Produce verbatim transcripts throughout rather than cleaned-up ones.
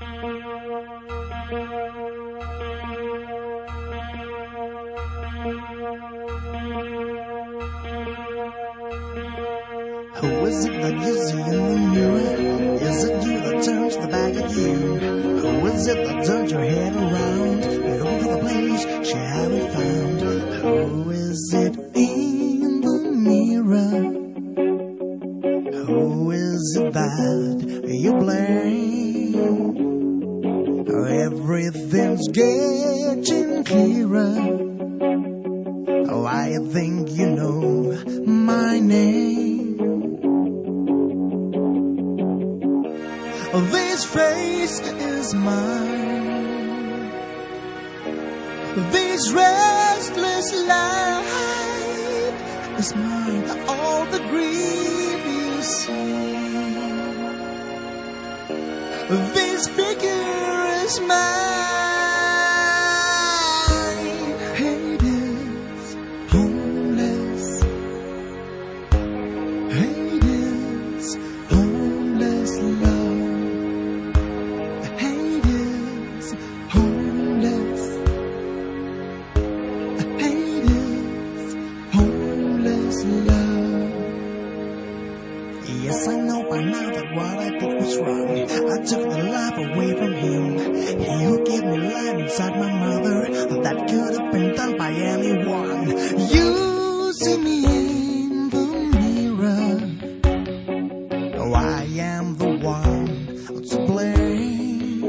Who is it that you see in the mirror? Is it you that turns the back of you? Who is it that turns your head around? Looking for the place she haven't found. Who is it in the mirror? Who is it that you blame? Everything's getting clearer. Oh, I think you know my name. This face is mine. This restless life is mine. All the grief you see. This figure is mine. Hate is homeless. Hate is homeless love. Yes, I know by now that what I did was wrong. I took the life away from him. He who gave me life inside my mother, that could have been done by anyone. You see me in the mirror. Oh, I am the one to blame.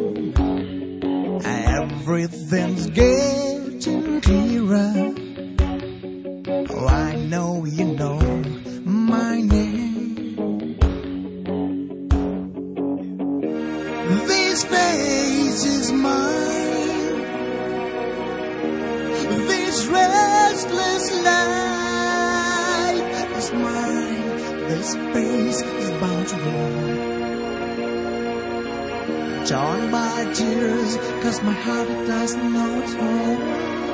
Everything's getting clearer. Oh, I know you know my name. This face is mine. This restless life is mine. This face is bound to win. Torn by tears, 'cause my heart doesn't know its home.